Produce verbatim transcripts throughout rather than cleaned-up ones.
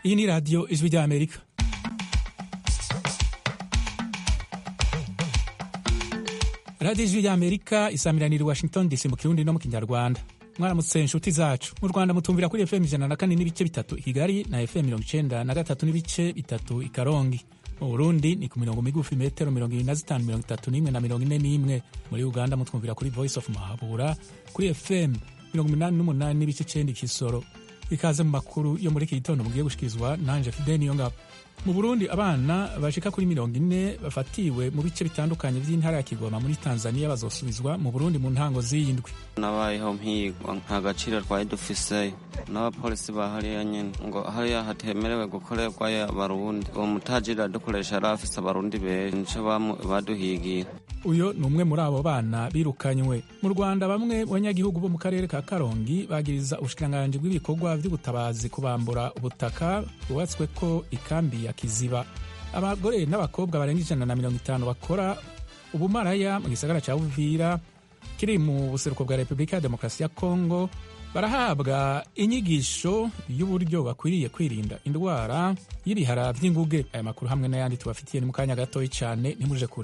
Iyi ni radiyo ijwi ry'Amerika. radiyo ijwi ry'Amerika isamiranira i Washington D C mu Kirundi no mu Kinyarwanda. Mwaramutse inshuti zacu. Mu Rwanda mutumvira kuri F M ijana na kane n'ibice bitatu i Kigali na F M mirongo icenda na gatatu n'ibice bitatu i Karongi. Mu Burundi ni ku mirongo migufi metero mirongo ibiri na zitanu mirongo itatu n'imwe na mirongo ine n'imwe. Muri Uganda mutwumvira kuri Voice of Mahabura kuri F M mirongo umunani n'umunani n'ibice icenda Kisoro. Ikaze mu makuru yo muri iki gitondo mugiye gushikirizwa nanje Fidel Niyongabo. Mu Burundi abana bashika kuri mirongo ine bafatiwe mu bice bitandukanye vy'intara ya Kigoma muri Tanzania bazosubizwa mu Burundi mu ntango z'iyindwi. Nabayeho mpigwa nta gaciro twari dufise n'abapolisi bahariya nyene ngo hariya hatemerewe gukorerwa abarundi. Uwo mutajira dukoresha arafise abarundi benshi baduhigira. Uyo ni umwe muri abo bana birukanywe. Mu Rwanda bamwe banyagihugu bo mu karere ka Karongi bagiriza ubushikiranganji bw'ibikorwa vy'ubutabazi kubambura ubutaka bwubatswe ko ikambi ya Kiziba. Abagore n'abakobwa barenga ijana na mirongo itanu bakora ubumaraya mu gisagara ca Uvira kiri mu buseruko bwa Repubulika ya Demokarasi ya Kongo barahabwa inyigisho y'uburyo bakwiriye kwirinda indwara y'ibihara vy'inguge. Aya makuru hamwe n'ayandi tubafitiye ni mu kanya gatoyi cane, ntimuje kure.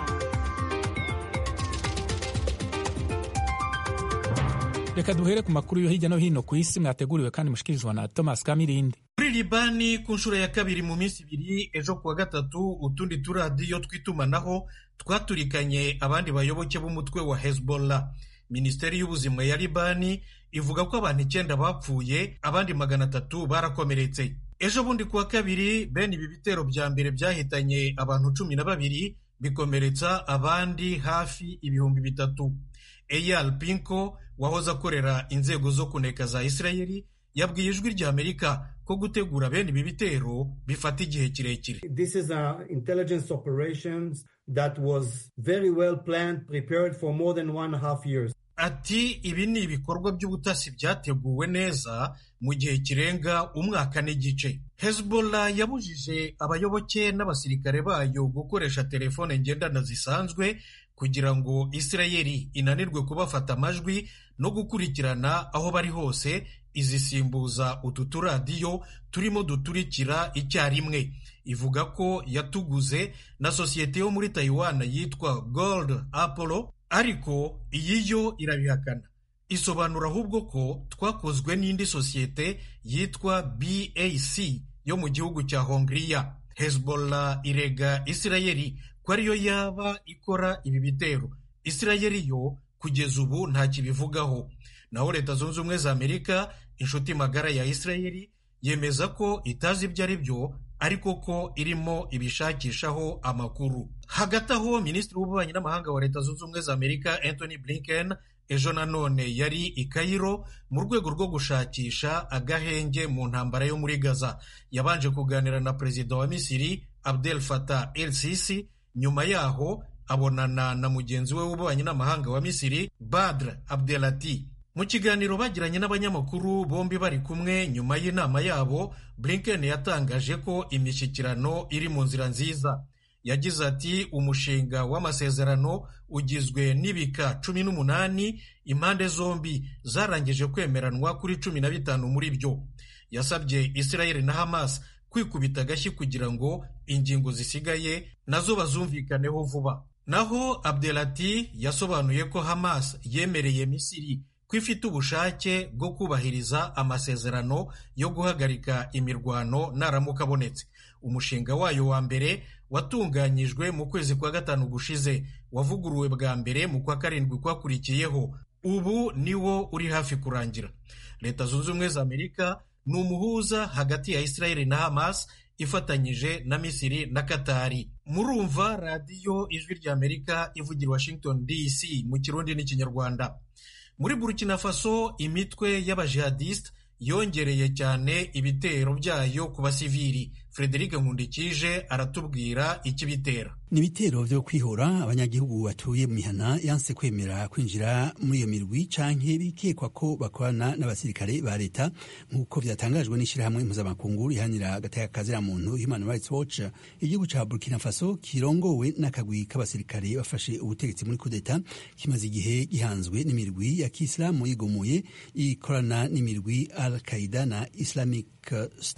Reka duhere ku makuru yo hirya no hino ku isi mwateguriwe kandi mushikirizwa na Thomas Kamirindi. Muri Libani ku nshuro ya kabiri mu minsi ibiri, ejo kuwa gatatu utundi turadiyo twitumanaho twaturikanye abandi bayoboke b'umutwe wa Hezbollah. Minisiteri y'ubuzima ya Libani ivuga ko abantu icyenda bapfuye, abandi magana atatu barakomeretse. Ejo bundi kuwa kabiri bene ibi bitero bya mbere byahitanye abantu cumi na babiri bikomeretsa abandi hafi ibihumbi bitatu. Eyal Pinko wahoze akorera inzego zo kuneka za Isirayeli yabwiye ijwi rya Amerika ko gutegura bene ibi bitero bifata igihe kirekire. This is a intelligence operations that was very well planned, prepared for more than one and a half years. Ati ibi ni ibikorwa by'ubutasi byateguwe neza mu gihe kirenga umwaka n'igice. Hezbollah yabujije abayoboke n'abasirikare bayo gukoresha telefone ngendana zisanzwe kugira ngo Isirayeli inanirwe kubafata amajwi no gukurikirana aho bari hose, izisimbuza utu turadiyo turimo duturikira icyarimwe. Ivuga ko yatuguze na sosiyete yo muri Taiwan yitwa Gold Apollo, ariko iyi yo irabihakana. Isobanura ahubwo ko twakozwe n'indi sosiyete yitwa B A C yo mu gihugu cya Hongria. Hezbollah irega Isirayeli ko ariyo yaba ikora ibi bitero. Isirayeli yo kugeza ubu nta kibivugaho. Naho Leta Zunze Ubumwe za Amerika, inshuti magara ya Isirayeli, yemeza ko itazi ibyo ari byo, ariko ko irimo ibishakishaho amakuru. Hagati aho Minisitiri w'Ububanyi n'Amahanga wa Leta Zunze Ubumwe za Amerika Anthony Blinken ejo nanone yari i Cairo mu rwego rwo gushakisha agahenge mu ntambara yo muri Gaza. Yabanje kuganira na Perezida wa Misiri Abdel Fattah el-Sisi, nyuma yaho abonana na mugenzi we w'ububanyi n'amahanga wa Misiri Badr Abdelati. Mu kiganiro bagiranye n'abanyamakuru bombi bari kumwe nyuma y'inama yabo, Blinken yatangaje ko imishyikirano iri mu nzira nziza. Yagize ati umushinga w'amasezerano ugizwe n'ibika cumi n'umunani, impande zombi zarangije kwemeranwa kuri cumi na bitanu muri byo. Yasabye Israel na Hamas kwikubita agashyi kugira ngo ingingo zisigaye nazo bazumvikaneho vuba. Naho Abdelati yasobanuye ko Hamas yemereye Misiri ko ifite ubushake bwo kubahiriza amasezerano yo guhagarika imirwano naramuka abonetse. Umushinga wayo wa mbere watunganyijwe mu kwezi kwa gatanu gushize, wavuguruwe bwa mbere mu kwa karindwi kwakurikiyeho. Ubu niwo uri hafi kurangira. Leta Zunze Ubumwe za Amerika ni umuhuza hagati ya Israeli na Hamas ifatanyije na Misiri na Katari. Murumva radiyo ijwi rya Amerika ivugira Washington D C mu Kirundi n'Ikinyarwanda. Muri Burkina Faso imitwe y'abajihadiste yongereye cyane ibitero byayo ku basivili. Frederic Nkundikije aratubwira ikibitera. Ni ibitero vyo kwihora abanyagihugu batuye mu mihana yanse kwemera kwinjira muri iyo mirwi canke bikekwa ko bakorana n'abasirikare ba leta, nk'uko vyatangajwe n'ishirahamwe mpuzamakungu rihanira agateka kazira muntu Human Rights Watch. Igihugu ca Burkina Faso kirongowe n'akagwi k'abasirikare bafashe ubutegetsi muri kudeta kimaze igihe gihanzwe n'imirwi ya Kiislamu yigomoye ikorana n'imirwi Al-Qaeda na Islamic State.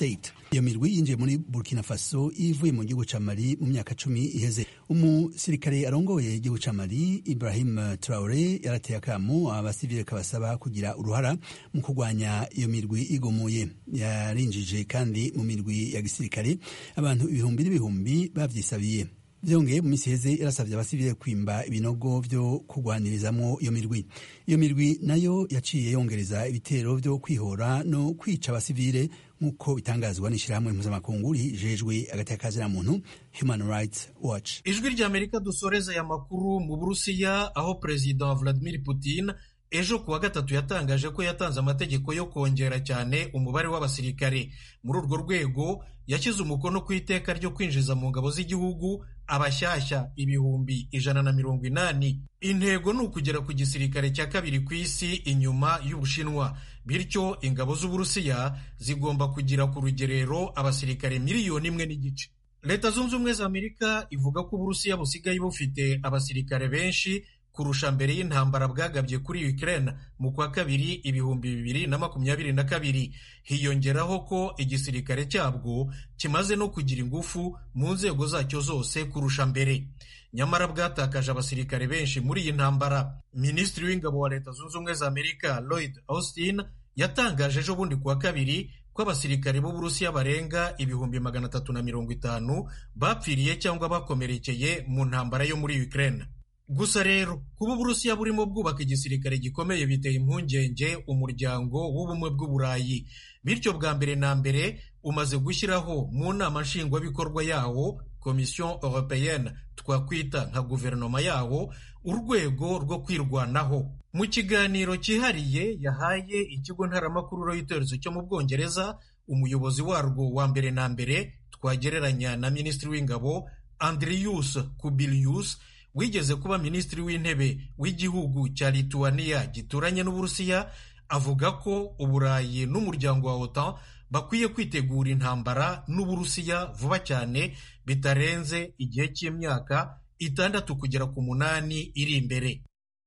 iyo mirwi yinjiye muri Burkina Faso ivuye mu gihugu ca Mali mu myaka cumi iheze. Umusirikare arongoye igihugu ca Mali Ibrahim Traoré yarateye akamo abasivile kabasaba kugira uruhara mu kurwanya iyo mirwi igumuye. Yarinjije kandi mu mirwi ya gisirikare abantu ibihumbi n'ibihumbi bavyisabiye. Vyongeye mu misi heze yarasavye abasivile kwimba ibinogo vyo kugwanirizamwo iyo mirwi. Iyo mirwi nayo yaciye yongereza ibitero vyo kwihora no kwica abasivile nk'uko bitangazwa n'ishirahamwe mpuzamakungu rijejwe agateka ka muntu Human Rights Watch. Ijwi ry'Amerika dusoreza ya makuru mu Burusiya, aho Perezida Vladimir Putin ejo kuwa gatatu yatangaje ko yatanze amategeko yo kongera cyane umubare w'abasirikare. Muri urwo rwego yashyize umukono ku iteka ryo kwinjiza mu ngabo z'igihugu abashyashya ibihumbi ijana na mirongo inani. Intego ni ukugera ku gisirikare cya kabiri ku isi inyuma y'Ubushinwa. Bityo ingabo z'Uburusiya zigomba kugira ku rugerero abasirikare miliyoni imwe n'igice. Leta Zunze Ubumwe za Amerika ivuga ko Uburusiya busigaye bufite abasirikare benshi kurusha mbere y'intambara bwagabye kuri Ukraine mu kwa kabiri ibihumbi bibiri na makumyabiri na kabiri. Hiyongeraho ko igisirikare cyabwo kimaze no kugira ingufu mu nzego zacyo zose kurusha mbere. Nyamara bwatakaje abasirikare benshi muri iyi ntambara. Minisitiri w'ingabo wa Leta Zunze Ubumwe za Amerika Lloyd Austin yatangaje ejo bundi kuwa kabiri ko abasirikare b'Uburusiya barenga ibihumbi magana atatu na mirongo itanu bapfiriye cyangwa bakomerekeye mu ntambara yo muri Ukraine. Gusa rero kuba Uburusiya burimo bwubaka igisirikare gikomeye biteye impungenge umuryango w'ubumwe bw'Uburayi. Bityo bwa mbere na mbere umaze gushyiraho mu nama nshingwabikorwa yawo Commission Européenne, twakwita nka guverinoma yawo, urwego rwo kwirwanaho. Mu kiganiro cyihariye yahaye ikigo ntaramakuru Reuters cyo mu Bwongereza, umuyobozi warwo wa mbere na mbere twagereranya na minisitiri w'ingabo Andrius Kubilius wigeze kuba minisitiri w'intebe w'igihugu cya Lithuania gituranye n'Uburusiya, avuga ko Uburayi n'umuryango wa OTAN bakwiye kwitegura intambara n'Uburusiya vuba cyane, bitarenze igihe cy'imyaka itandatu kugera ku munani iri imbere.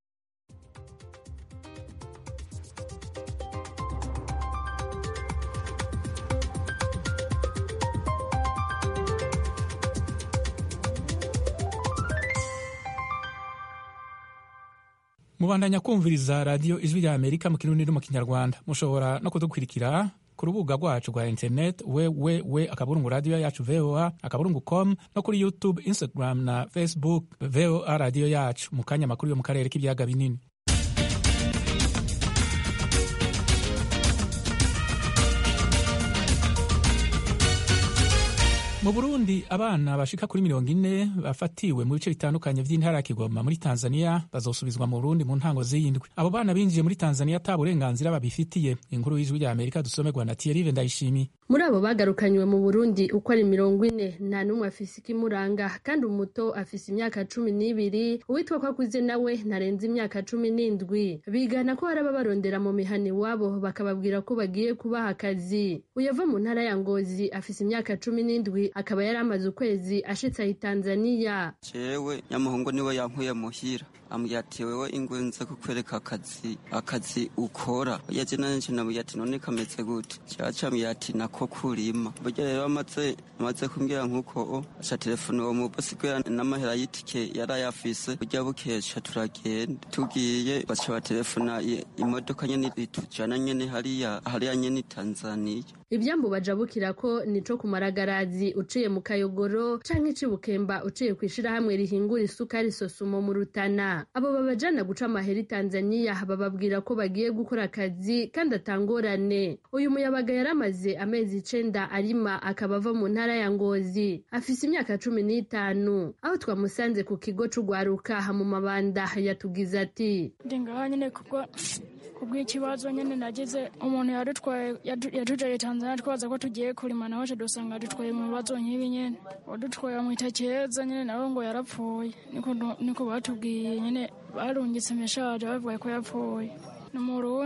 Mubandanya kumviriza radio Ijwi rya Amerika mu Kirundi no mu Kinyarwanda. Mushobora no kudukurikira ku rubuga rwacu rwa internet www akaburungu radio yacu voa akaburungu com no kuri YouTube, Instagram na Facebook voa radio yacu. Mu kanya makuru yo mu karere k'ibiyaga binini. Mu Burundi abana bashika kuri mirongo ine bafatiwe mu bice bitandukanye vy'intara ya Kigoma muri Tanzania bazosubizwa mu Burundi mu ntango z'iyindwi. Abo bana binjiye muri Tanzania ata burenganzira babifitiye. Inkuru y'Ijwi rya Amerika dusomerwa na Thierry Ndayishimiye. Muri abo bagarukanywe mu Burundi uko ari mirongo ine nta numwe afise ikimuranga, kandi umuto afise imyaka cumi n'ibiri, uwitwa ko akuze nawe ntarenze imyaka cumi n'indwi. Bigana ko haraba barondera mu mihani wabo bakababwira ko bagiye kubaha akazi. Uyava mu ntara ya Ngozi afise imyaka cumi n'indwi, akaba yari amaze ukwezi ashitse ahi Tanzania. Jewe nyamuhungu niwe yankuye muhira, ambwira ati wewe ingwenze kukwereka akazi akazi ukora. Yaje nanje nabuye ati none kameze gute? Cyaca ambwira ati nako kurima. Burya rero amaze amaze kumbwira nkuko acha telefone wo mu bosi kwera n'amahera yitike yarayafise. Burya bukesha turagenda tugiye bacha telefona imodoka nyene itujana nyene hariya hariya nyene Tanzania. Ibyambo bajabukira ko nico kumaragarazi uciye mu Kayogoro canke Cibukemba uciye kwishira hamwe rihingura isukari Sosumo mu Rutana. Abo babajana guca amaheri Tanzania bababwira ko bagiye gukora akazi kandi atangorane. Uyu muyabaga yaramaze amezi icenda arima akaba ava mu ntara ya Ngozi. Afise imyaka cumi n'itanu. Aho twamusanze ku kigo c'ugwaruka mu Mabanda yatugize ati ndingaha nyene kuko kubw'ikibazo nyene nagize umuntu yarutwaye yatujeye Tanzania twaza ko tugiye kurima naho cyo dusanga dutwaye mu bibazo nk'ibi nyene wadutwaye mu itakeza nyene nawe ngo yarapfuye niko niko batubwiye nyene barungitse meshaje bavuga ko yapfuye no mu Burundi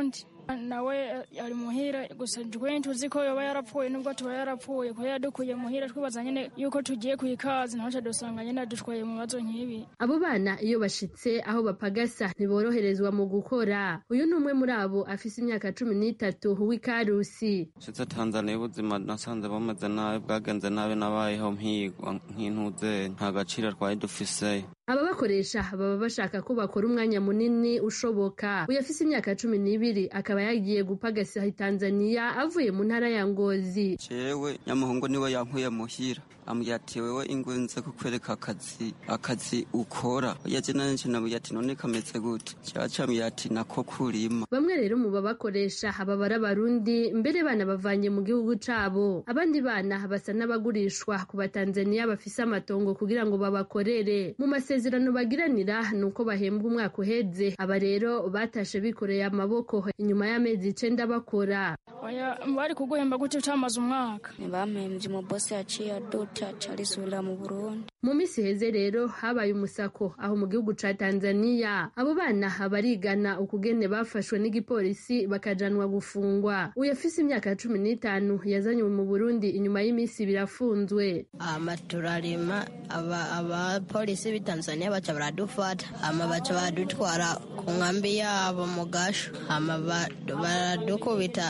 nawe yari muhira gusa jwe tuzi ko yoba yarapfuye nubwo tuba yarapfuye ko yadukuye muhira twibaza nyene yuko tugiye kwikazi naho dusanga nyene dutwaye mu bibazo nk'ibi. Abo bana iyo bashitse aho bapagasa ntiboroherezwa mu gukora. Uyu ni umwe muri abo afise imyaka cumi n'itatu w'Ikarusi. Shitse Tanzania ubuzima nasanze bameze nabi bwagenze nabi nabayeho mpigwa nk'intuze nta gaciro twari dufise. Aba bakoresha baba bashaka ko bakora umwanya munini ushoboka. Uyu afise imyaka cumi n'ibiri akaba yagiye gupagasa Tanzania avuye mu ntara ya Ngozi. Jewe nyamuhungu niwe yankuye muhira ambwira ati wewe ingwenze kukwereka akazi akazi ukora yaje nanje nabwiye ati none kameze gute cyacambye ati nako kurima. Bamwe rero mu babakoresha aba barabarundi mbere bana bavanye mu gihugu cabo, abandi bana basa n'abagurishwa ku Batanzania bafise amatongo kugira ngo babakorere. Mu masezerano bagiranira nuko bahembwa umwaka uheze. Aba rero batashe bikoreye amaboko inyuma y'amezi icenda bakora. Oya bari kuguhemba gute utamaze umwaka? Ntibamhembye mu boss yaciye adota carisubira mu Burundi. Mu misi heze rero habaye umusako aho mu gihugu ca Tanzania. Abo bana barigana ukugene bafashwe n'igipolisi bakajanwa gufungwa. Uyu afise imyaka cumi n'itanu yazanywe mu Burundi inyuma y'imisi birafunzwe. Amaturarima aba aba polisi bi Tanzania baca baradufata ama baca badutwara ku nkambi yabo mu gasho ama baradukubita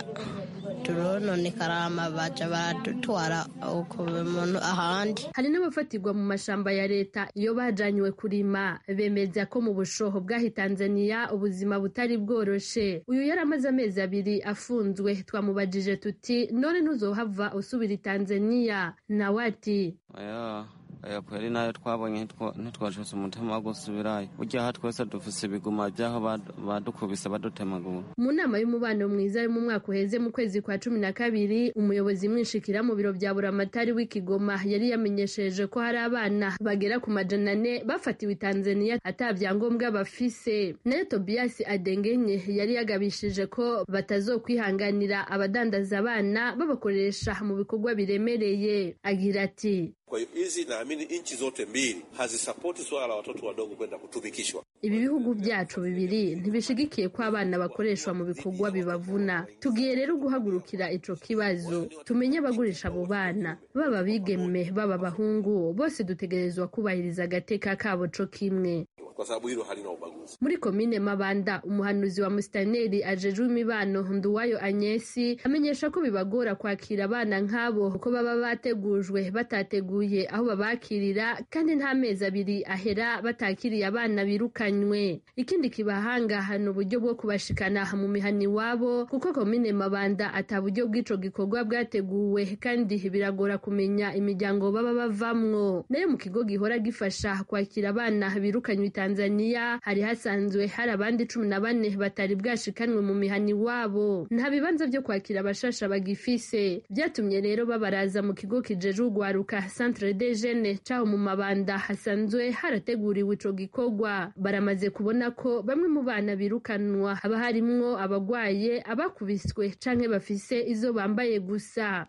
turonone karama baca baradutwara uko umuntu ahandi. Hari n'abafatirwa mu mashamba ya leta iyo bajanywe kurima. Bemeza ko mu bushoho bw'ahi Tanzania ubuzima butari bworoshe. Uyu yari amaze amezi abiri afunzwe. Twamubajije tuti none ntuzohava usubira i Tanzania? Nawe ati aya aya kweri nayo twabonye ntitwashose umutima wo gusubirayo. Burya aha twese dufise ibiguma byaho badukubise badutemagura. Mu nama y'umubano mwiza yo mu mwaka uheze mu kwezi kwa cumi na kabiri, umuyobozi mwinshikira mu biro bya Buramatari w'Ikigoma yari yamenyesheje ko hari abana bagera ku majana ane bafatiwe i Tanzania atavyangombwa bafise. Nayo Tobias Adengenye yari yagabishije ko batazokwihanganira abadandaza abana babakoresha mu bikorwa biremereye. Agira ati kwa hiyo hizi naamini nchi zote mbili hazisapoti swala la watoto wadogo kwenda kutumikishwa. Ibi bihugu byacu bibiri ntibishigikiye ko abana bakoreshwa mu bikorwa bibavuna. Tugiye rero guhagurukira ico kibazo. Tumenye abagurisha abo bana, baba bigeme baba bahungu, bose dutegerezwa kubahiriza agateka kabo co kimwe. Kwa sababu hilo halina ubaguzi. Muri komine Mabanda, umuhanuzi wa Mustaneri ajejwe imibano Nduwayo Anyesi amenyesha ko bibagora kwakira abana nk'abo ko baba bategujwe batateguye aho babakirira, kandi nta mezi abiri ahera batakiriye abana birukanywe. Ikindi kibahanga hano uburyo bwo kubashikana mu mihani wabo, kuko komine Mabanda ataburyo bw'ico gikorwa bwateguwe, kandi biragora kumenya imiryango baba bavamwo. Nayo mu kigo gihora gifasha kwakira abana birukanywe Tanzania hari hasanzwe hari abandi cumi na bane batari bwashikanwe mu mihani wabo. Nta bibanza byo kwakira abashasha bagifise. Byatumye rero babaraza mu kigo kijeje ugwaruka Centre des Jeunes caho mu Mabanda hasanzwe harateguriwe ico gikorwa. Baramaze kubona ko bamwe mu bana birukanwa haba harimwo abagwaye, abakubiswe canke bafise izo bambaye gusa.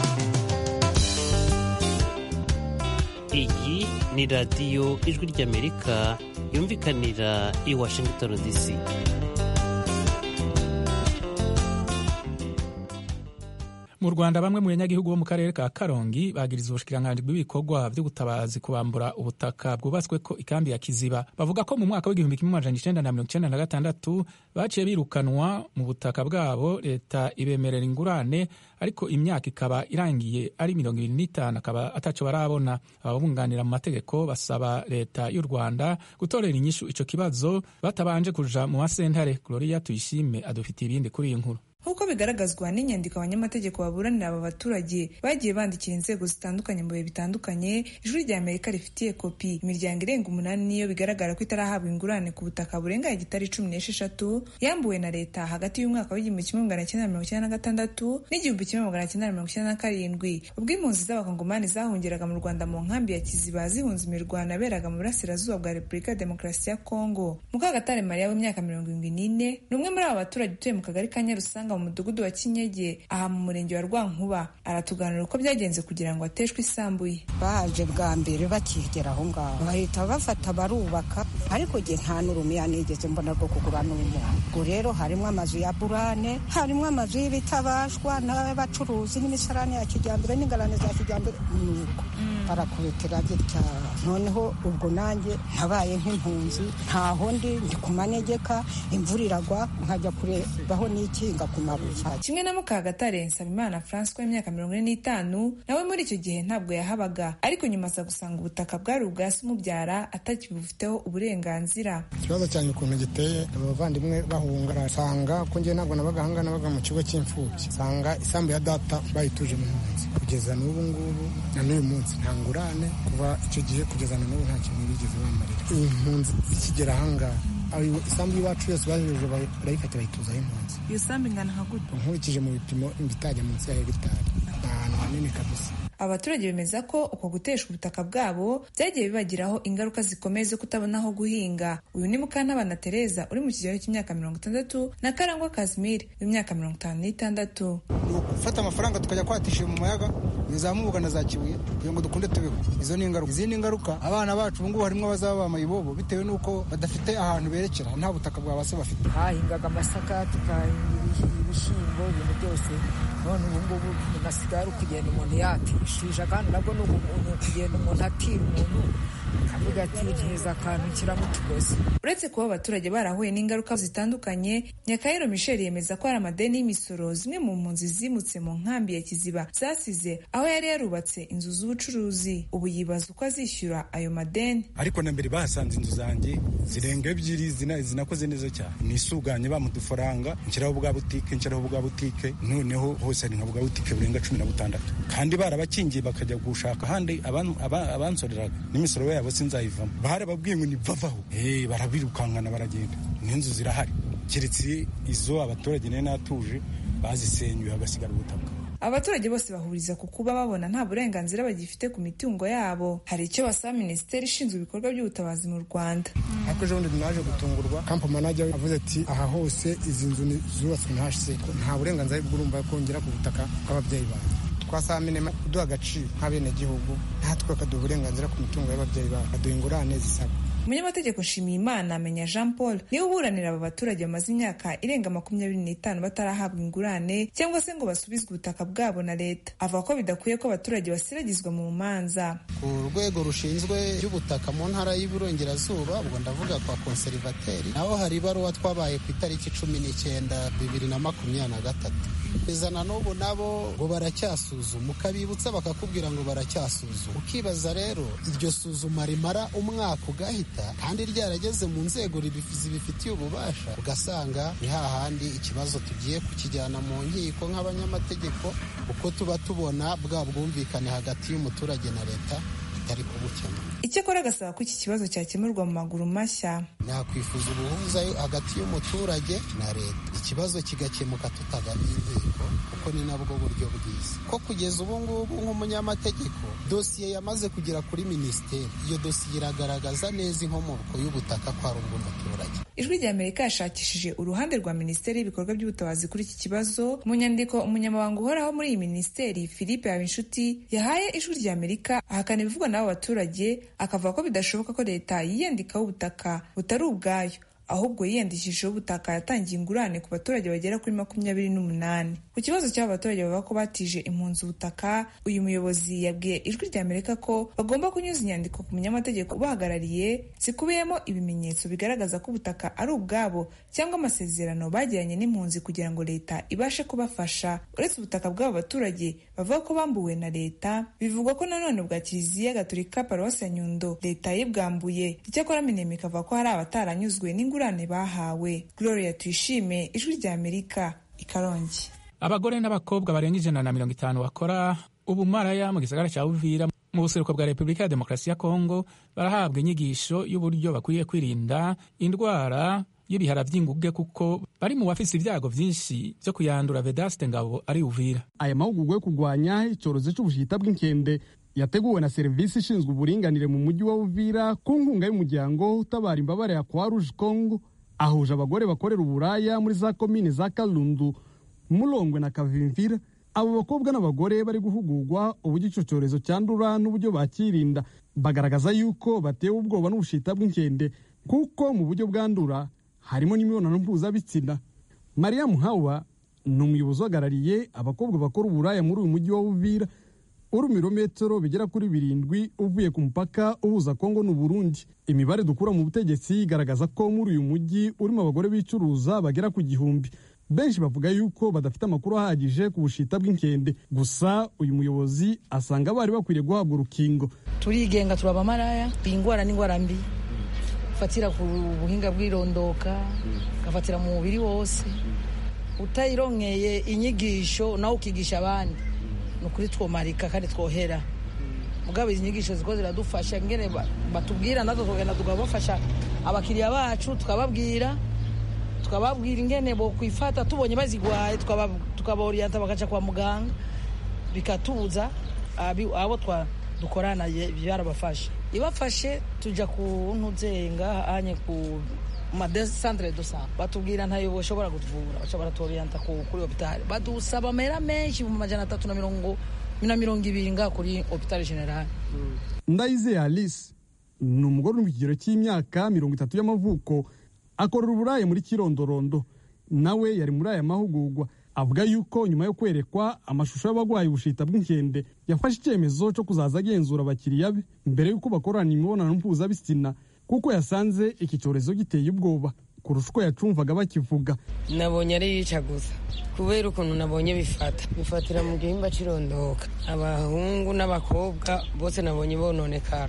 Iyi ni radiyo Ijwi ry'Amerika yumvikanira i Washington D C. Mu Rwanda bamwe mu banyagihugu bo mu karere ka Karongi bagiriza ubushikiranganji bw'ibikorwa byo gutabazi kubambura ubutaka bwubatswe ko ikambi ya Kiziba. Bavuga ko mu mwaka w'igihumbi kimwe amajana icenda na mirongo icenda na gatandatu baciye birukanwa mu butaka bwabo, leta ibemerera ingurane, ariko imyaka ikaba irangiye ari mirongo ibiri n'itanu akaba ataco barabona. Ababunganira mu mategeko basaba leta y'u Rwanda gutorera inyishu ico kibazo batabanje kuja mu masentare. Gloria Tuyishime adufitiye ibindi kuri iyi nkuru. Nk'uko bigaragazwa n'inyandiko abanyamategeko baburanira aba baturage bagiye bandikira inzego zitandukanye mu bihe bitandukanye, Ijwi rya Amerika rifitiye kopi imiryango irenga umunani niyo bigaragara ko itarahabwa ingurane ku butaka burenga hegitari cumi n'esheshatu yambuwe na leta hagati y'umwaka w'igihumbi kimwe magana cyenda mirongo icyenda na gatandatu n'igihumbi kimwe magana cyenda mirongo icyenda na karindwi, ubwo impunzi z'abakongomani zahungeraga mu Rwanda mu nkambi ya Kiziba zihunze imirwano yaberaga mu burasirazuba bwa Repubulika ya Demokarasi ya Kongo. Mukagatare Maria w'imyaka mirongo irindwi n'ine ni umwe muri aba baturage utuye mu kagari ka Nyarusanga mu mudugudu wa Kinyege aha mu murenge wa Rwankuba aratuganira uko byagenze kugira ngo ateshwe isambu ye. Baje bwa mbere bakigera aho ngaho bahita bafata barubaka, ariko je nta n'urumiya nigeze mbona rwo kugura n'umuntu. Ubwo rero harimo amazu ya burane, harimo amazu y'ibitabashwa n'abacuruzi n'imisarane ya kijyambere n'ingarane za kijyambere, nuko barakubitira gitya. Noneho ubwo nanjye ntabaye nk'impunzi, ntaho ndi ndi ku manegeka, imvura iragwa nkajya kurebaho n'ikinga ku mabuye. Kimwe na Mukagatare Nsabimana François w'imyaka mirongo ine n'itanu nawe muri icyo gihe ntabwo yahabaga, ariko nyuma aza gusanga ubutaka bwari ubwa se umubyara atakibufiteho uburenganzira. Ikibazo cyane ukuntu giteye, abavandimwe bahunga arasanga ko njye ntabwo nabaga hanga, nabaga mu kigo cy'imfubyi, sanga isambu ya data bayituje mu mpunzi. Kugeza n'ubu ngubu na n'uyu munsi nta ngurane, kuva icyo gihe kugeza na n'ubu nta kintu bigeze bamarira. Impunzi zikigera ahangaha isambu y'iwacu yose bajeje barayifata bayituzaho impunzi. Iyo sambu ingana nka gute? Nkurikije mu bipimo itajya munsi ya hegitari, ni ahantu hanini kabisa. Abaturage bemeza ko uko guteshwa ubutaka bwabo byagiye bibagiraho ingaruka zikomeye zo kutabona aho guhinga. Uyu ni Mukantabana Tereza uri mu kigero cy'imyaka mirongo itandatu na Karangwa Casimir w'imyaka mirongo itanu n'itandatu. Gufata amafaranga tukajya kwatisha mu mayaga nizamubuga na za Kibuye kugira ngo dukunde tubeho. Izo ni ingaruka. Izindi ngaruka, abana bacu ubu ngubu harimo abazaba bamayibobo bitewe n'uko badafite ahantu berekera, nta butaka bwa base bafite. Hahingaga amasaka, tukahinga ibishyimbo, ibintu byose. None ubu ngubu nasigaye kugenda umuntu yatishije, kandi nabwo ni umuntu kugenda umuntu atira umuntu akavuga ati ntiza akantu nshyiramo utugozi. Uretse kuba abaturage barahuye n'ingaruka zitandukanye, Nyakayiro Michel yemeza ko hari amadeni y'imisoro zimwe mu mpunzi zimutse mu nkambi ya Kiziba zasize aho yari yarubatse inzu z'ubucuruzi. Ubu yibaza uko azishyura ayo madeni. Ariko na mbere bahasanze inzu zanjye zirenga ebyiri zinakoze neza cyane, nisuganye bamudufaranga nshyiraho bwa butike nshyiraho bwa butike noneho hose ari nka bwa butike burenga cumi na butandatu, kandi barabakingiye bakajya gushaka ahandi abansoreraga n'imisoro yabo sinzayivamo. Barababwiye ngo nibavaho, eh barabirukankana baragenda, n'inzu zirahari, keretse izo abaturage ne natuje bazisenyuye hagasigara ubutaka. Abaturage bose bahuriza ku kuba babona nta burenganzira bagifite ku mitungo yabo. Hari icyo basaba Minisiteri ishinzwe ibikorwa by'ubutabazi mu Rwanda. Ariko ejo bundi naje gutungurwa, camp manager avuze ati aha hose izi nzu zubatswe na H C R, nta burenganzira bw'urumva kongera ku butaka bw'ababyeyi bawe. Twasaba minema kuduha agaciro nk'abenegihugu, natwe bakaduha uburenganzira ku mitungo y'ababyeyi bawe, baduha ingurane zisaba. Umunyamategeko Nshimiyimana Amenya Jean Paul niwe uburanira aba baturage bamaze imyaka irenga makumyabiri n'itanu batarahabwa ingurane cyangwa se ngo basubizwe ubutaka bwabo na leta. Avuga ko bidakwiye ko abaturage basiragizwa mu manza. Ku rwego rushinzwe by'ubutaka mu ntara y'Iburengerazuba, ubwo ndavuga kwa konservateri, naho hari ibaruwa twabaye ku itariki cumi n'icyenda bibiri na makumyabiri na gatatu. Bizana n'ubu nabo ngo baracyasuzuma, ukabibutsa bakakubwira ngo baracyasuzuma. Ukibaza rero iryo suzuma rimara umwaka ugahita kandi ryarageze mu nzego zibifitiye ububasha, ugasanga ni hahandi ikibazo tugiye kukijyana mu nkiko nk'abanyamategeko, uko tuba tubona bwa bwumvikane hagati y'umuturage na leta bitari kubukemura. Icyakora agasaba ko iki kibazo cyakemurwa mu maguru mashya. Nakwifuza ubuhuza hagati y'umuturage na leta, ikibazo kigakemuka tutagannye inkiko, kuko ni nabwo buryo bwiza. Ko kugeza ubu ngubu nk'umunyamategeko dosiye yamaze kugera kuri minisiteri, iyo dosiye iragaragaza neza inkomoko y'ubutaka kwa ubw'umuturage. Ijwi rya Amerika yashakishije uruhande rwa Minisiteri y'Ibikorwa by'Ubutabazi kuri iki kibazo. Mu nyandiko umunyamabanga uhoraho muri iyi minisiteri Philippe Habinshuti yahaye Ijwi rya Amerika ahakana ibivugwa n'abo baturage, akavuga ko bidashoboka ko leta yiyandikaho ubutaka butari ubwayo, ahubwo yiyandikishijeho ubutaka yatangiye ingurane ku baturage bagera kuri makumyabiri n'umunani. Ku kibazo cy'abo baturage bavuga ko batije impunzi ubutaka, uyu muyobozi yabwiye Ijwi rya Amerika ko bagomba kunyuza inyandiko ku munyamategeko ubahagarariye zikubiyemo ibimenyetso bigaragaza ko ubutaka ari ubwabo cyangwa amasezerano bagiranye n'impunzi kugira ngo leta ibashe kubafasha. Uretse ubutaka bw'abo baturage bavuga ko bambuwe na leta, bivugwa ko nanone bwa Kiliziya Gatolika Paruwasi ya Nyundo leta yibwambuye. Icyakora Minemi ikavuga ko hari abataranyuzwe n'ingurane bahawe. Gloria Tuyishime, Ijwi rya Amerika, i Karongi. Abagore n'abakobwa barenga ijana na mirongo itanu bakora ubumaraya mu gisagara cya Uvira mu buseruko bwa Repubulika ya Demokarasi ya Kongo barahabwa inyigisho y'uburyo bakwiye kwirinda indwara y'ibihara by'inguge kuko bari mu bafise ibyago byinshi byo kuyandura. Vedaste Ngabo ari Uvira. Aya mahugurwa yo kurwanya icyorezo cy'ubushita bw'inkende yateguwe na serivisi ishinzwe uburinganire mu mujyi wa Uvira ku nkunga y'umuryango utabara imbabare ya Croix Rouge Congo, ahuje abagore bakorera uburaya muri za komine za Kalundu, Mulongwe na Kavimvira, abo bakobwa n'abagore bari guhugurwa uburyo icyo cyorezo cyandura n'uburyo bakirinda. Bagaragaza yuko batewe ubwoba n'ubushita bw'inkende kuko mu buryo bwandura harimo n'imibonano mpuzabitsina. Maria Muhawa ni umuyobozi uhagarariye abakobwa bakora uburaya muri uyu mujyi wa Uvira, uri mirometero bigera kuri birindwi uvuye ku mupaka uhuza Kongo n'u Burundi. Imibare dukura mu butegetsi igaragaza ko muri uyu mujyi urimo abagore bicuruza bagera ku gihumbi. Benshi bavuga yuko badafite amakuru ahagije ku bushita bw'inkende, gusa uyu muyobozi asanga bari bakwiriye guhabwa urukingo. Turigenga turaba maraya, ingwara n'ingwara mbi fatira ku buhinga bw'irondoka, gafatira mu mubiri wose. Utayironkeye inyigisho nawe ukigisha abandi, nukuri twomarika kandi twohera. Mugabe inyigisho ziko ziradufasha ngene batubwira nazo tugenda tugabafasha abakiriya bacu, tukababwira tukababwira ingene bo kwifata tubonye bazigwaye, tukabaorienta bakaca kwa muganga, bikatuza abo twa dukorana byarabafasha. Ibafashe tuja ku ntuzenga anye ku madesandre dosa batubwira ntayo boshobora kutuvura, bashobora tuorienta ku kuri hospital, badusaba mera menshi mu majana atatu na mirongo na mirongo ibiri nga kuri hospital general. Ndayize Alice ni umugore mu kigero cy'imyaka mirongo itatu y'amavuko, akorera uburayi muri Kirondorondo. Nawe yari muri aya mahugurwa, avuga yuko nyuma yo kwerekwa amashusho y'abagwayi ubushita bw'inkende yafashe icyemezo cyo kuzaza agenzura abakiriya be mbere y'uko bakorana imibonano mpuzabitsina, kuko yasanze iki cyorezo giteye ubwoba kurusha uko yacumvaga bakivuga. Nabonye ari yica gusa kubera ukuntu nabonye bifata bifatira mu gihimba cirondoka, abahungu n'abakobwa bose nabonye bononekara.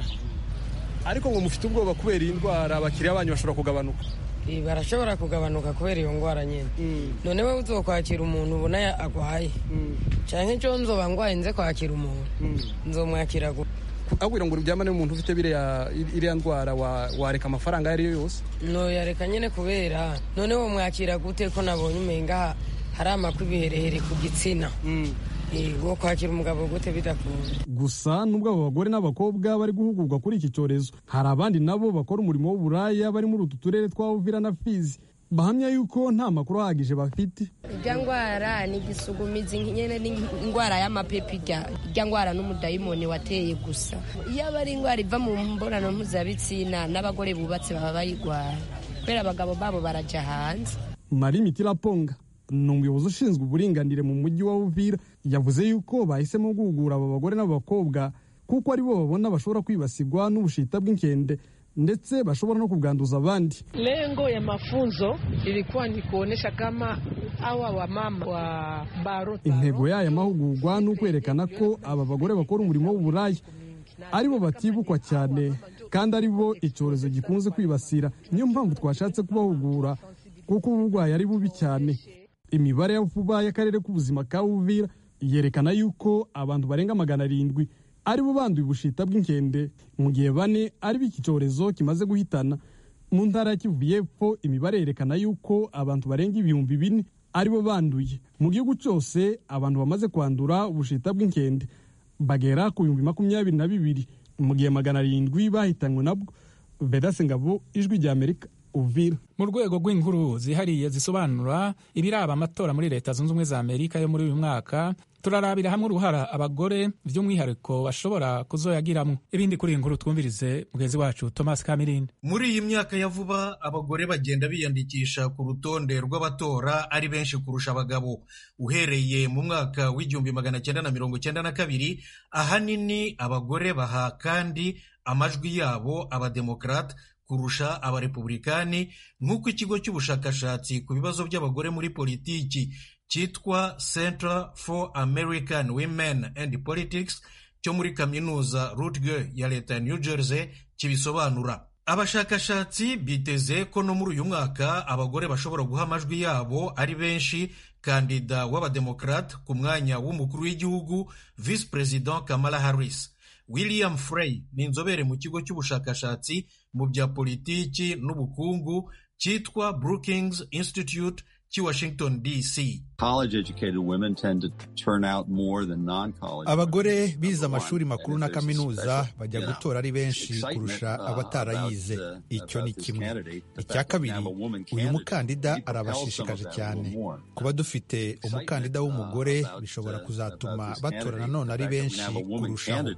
Ariko ngo mufite ubwoba kubera iyi ndwara abakiriya banyu bashobora kugabanuka? Barashobora kugabanuka kubera iyo ndwara nyine. None wowe uzokwakira umuntu ubona agwaye canke cyo nzoba ngwaye nze kwakira umuntu nzomwakira gute? Abwira ngo uryamane n'umuntu ufite biriya iriya ndwara wareka amafaranga yari yose? No yareka nyine kubera none wo mwakira gute ko nabonye umenga hari amakuru biherehere ku gitsina. Ego kwakira umugabo gute bidakunda. Gusa nubwo abo bagore n'abakobwa bari guhugurwa kuri iki cyorezo, hari abandi nabo bakora umurimo w'uburaya bari muri utu turere twa Uvira na Fizi, bahamya yuko nta makuru ahagije bafite. Irya ndwara ni igisugumizi nyene n'indwara y'amapepi, irya ndwara n'umudayimoni wateye gusa. Iyo aba ari indwara iva mu mbonano mpuzabitsina n'abagore bubatse baba bayigwara kubera abagabo babo baraja hanze. Marie Mitiraponga ni umuyobozi ushinzwe uburinganire mu mujyi wa Uvira, yavuze yuko bahisemo guhugura aba bagore n'abakobwa kuko ari bo babona bashobora kwibasirwa n'ubushita bw'inkende ndetse bashobora no kubwanduza abandi. Lengo ya mafunzo ilikuwa ni kuonesha kama hawa wamama wa baro. Intego y'aya mahugurwa ni ukwerekana ko aba bagore bakora umurimo w'uburaya ari bo batibukwa cyane kandi ari bo icyorezo gikunze kwibasira. Niyo mpamvu twashatse kubahugura kuko uburwayi ari bubi cyane. Imibare ya vuba y'akarere k'ubuzima ka Uvira yerekana yuko abantu barenga magana arindwi ari bo banduye ubushita bw'inkende, mu gihe bane ari b'iki cyorezo kimaze guhitana. Mu ntara ya Kivu y'Epfo imibare yerekana yuko abantu barenga ibihumbi bine ari bo banduye. Mu gihugu cyose abantu bamaze kwandura ubushita bw'inkende bagera ku bihumbi makumyabiri na bibiri, mu gihe magana arindwi bahitanywe nabwo. Vedase Ngabo, Ijwi rya Amerika, Uvira. Mu rwego rw'inkuru zihariye zisobanura ibiraba amatora muri Leta Zunze Ubumwe za Amerika yo muri uyu mwaka, turarabira hamwe uruhara abagore by'umwihariko bashobora kuzoyagiramwo. Ibindi kuri iyi nkuru twumvirize mugenzi wacu Thomas Kamirindi. Muri iyi myaka ya vuba abagore bagenda biyandikisha ku rutonde rw'abatora ari benshi kurusha abagabo. Uhereye mu mwaka w'igihumbi magana cyenda na mirongo cyenda na kabiri, ahanini abagore baha kandi amajwi yabo abademokrate kurusha abarepublikani, nk'uko ikigo cy'ubushakashatsi ku bibazo by'abagore muri politiki cyitwa Center for American Women and Politics cyo muri kaminuza Rutgers ya leta ya New Jersey kibisobanura. Abashakashatsi biteze ko no muri uyu mwaka abagore bashobora guha amajwi yabo ari benshi kandida w'abademokrate ku mwanya w'umukuru w'igihugu, Vice President Kamala Harris. William Frey ni inzobere mu kigo cy'ubushakashatsi mu bya politiki n'ubukungu cyitwa Brookings Institute cy'i Washington D C. Abagore bize amashuri makuru na kaminuza bajya gutora ari benshi kurusha abatarayize. Icyo ni kimwe. Icya kabiri, uyu mukandida arabashishikaje cyane. Kuba dufite umukandida w'umugore bishobora kuzatuma batora nanone ari benshi kurushaho.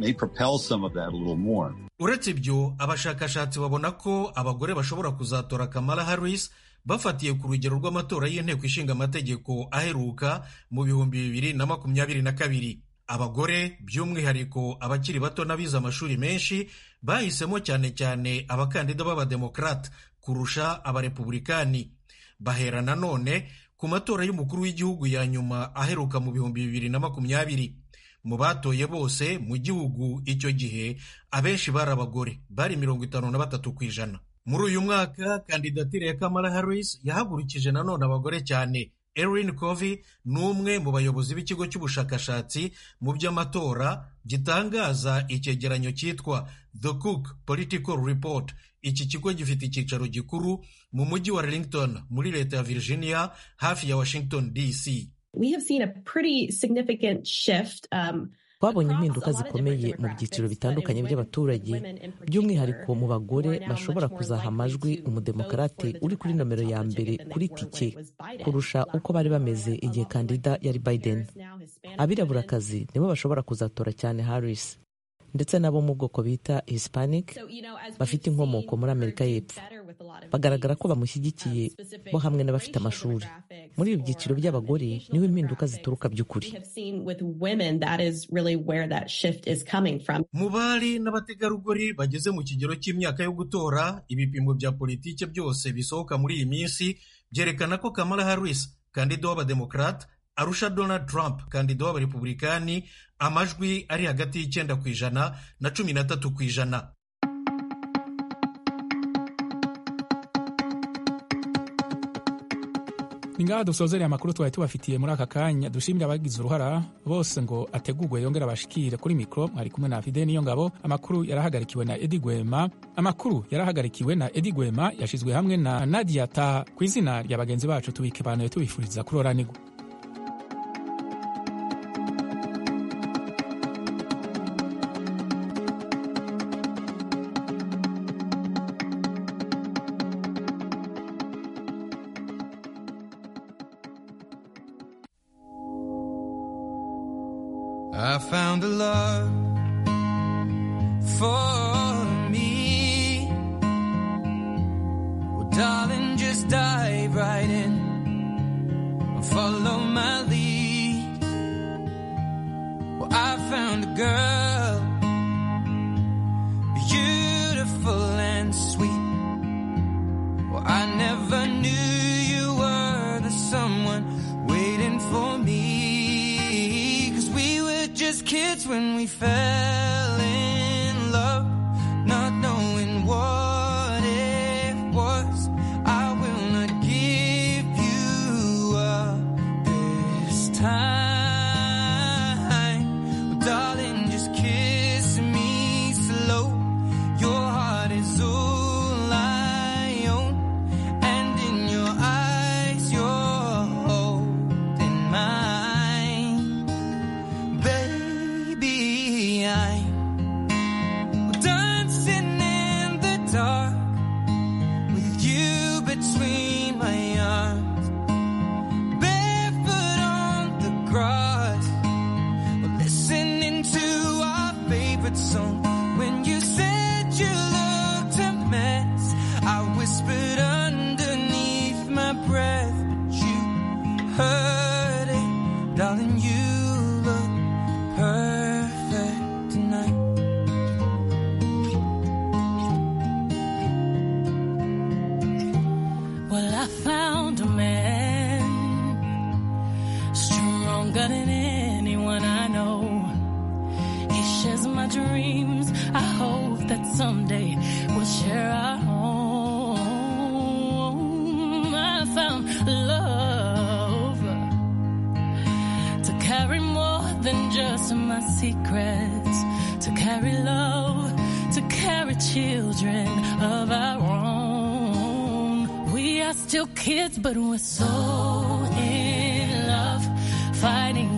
Uretse ibyo, abashakashatsi babona ko abagore bashobora kuzatora Kamala Harris bafatiye ku rugero rw'amatora y'inteko ishinga amategeko aheruka mu bihumbi bibiri na makumyabiri na kabiri. Abagore by'umwihariko abakiri bato n'abize amashuri menshi bahisemo cyane cyane abakandida b'abademokrate kurusha abarepublikani. Bahera nanone ku matora y'umukuru w'igihugu ya nyuma aheruka mu bihumbi bibiri na makumyabiri. Mu batoye bose mu gihugu icyo gihe abenshi bari abagore, bari mirongo itanu na batatu ku ijana. Muri uyu mwaka kandidatire ya Kamala Harris yahagurukije nanone abagore cyane. Erin Covey ni umwe mu bayobozi b'ikigo cy'ubushakashatsi mu by'amatora gitangaza icyegeranyo cyitwa The Cook Political Report. Iki kigo gifite icyicaro gikuru mu mujyi wa Arlington muri leta ya Virginia hafi ya Washington D C. We have seen a pretty significant shift um, twabonye impinduka zikomeye mu byiciro bitandukanye by'abaturage, by'umwihariko mu bagore bashobora kuzaha amajwi umudemokarate uri kuri nomero ya mbere kuri tike kurusha uko bari bameze igihe kandida yari Biden. Abiraburakazi nibo bashobora kuzatora cyane Harris, ndetse nabo mu bwoko bita Hispanic bafite inkomoko muri Amerika y'Epfo bagaragara ko bamushyigikiye bo hamwe n'abafite amashuri. Muri ibi byiciro by'abagore niho impinduka zituruka by'ukuri. Mu bari n'abategarugori bageze mu kigero cy'imyaka yo gutora, ibipimo bya politike byose bisohoka muri iyi minsi byerekana ko Kamala Harris, kandida w'abademokrate, arusha Donald Trump, kandida w'abarepublikani, amajwi ari hagati y'icyenda ku ijana na cumi na tatu ku ijana. Ni ngaha dusozereye amakuru twari tubafitiye muri aka kanya. Dushimira abagize uruhara bose ngo ategurwe yongera abashikire. Kuri mikoro mwari kumwe na Fidel Niyongabo. Amakuru yarahagarikiwe na Edi Gwema. Amakuru yarahagarikiwe na Edi Gwema yashizwe hamwe na Nadia Taha. Ku izina rya bagenzi bacu tubike abantu tubifuriza kuroranirwa. I found a love for me. Well, darling, just dive right in and follow my lead. Well, I found a girl, beautiful and sweet. Well, I never knew you were the someone waiting for me. Just kids when we fell in love, not knowing what it was. I will not give you up this time. Well, darling, just kiss me slow. Your heart is all I own, and in your eyes you're holding mine. Song. When you said you looked a mess, I whispered underneath my breath, but you heard it. Darling, you look perfect tonight. Well, I found a man stronger than anyone I know. Shares my dreams. I hope that someday we'll share our home. I found love to carry more than just my secrets, to carry love, to carry children of our own. We are still kids, but we're so in love, fighting